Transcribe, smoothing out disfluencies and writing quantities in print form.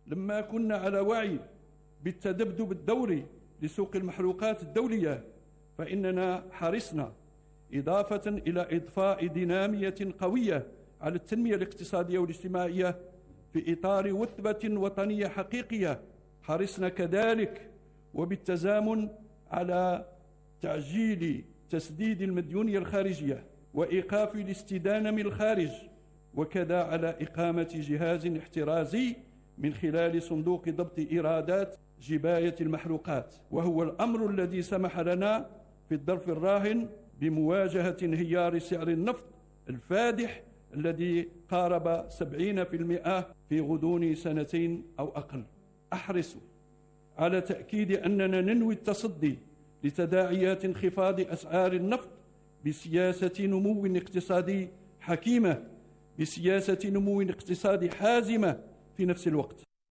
لما كنا على وعي بالتذبذب الدوري لسوق المحروقات الدولية، فإننا حرصنا إضافة إلى إضفاء دينامية قوية على التنمية الاقتصادية والاجتماعية في إطار وثبة وطنية حقيقية، حرصنا كذلك وبالتزامن على تعجيل تسديد المديونية الخارجية وإيقاف الاستدانة من الخارج، وكذا على إقامة جهاز احترازي من خلال صندوق ضبط إيرادات جباية المحروقات، وهو الأمر الذي سمح لنا في الظرف الراهن بمواجهة انهيار سعر النفط الفادح الذي قارب 70% في غضون سنتين أو أقل. أحرص على تأكيد أننا ننوي التصدي لتداعيات انخفاض أسعار النفط بسياسة نمو اقتصادي حكيمة، بسياسة نمو اقتصادي حازمة في نفس الوقت.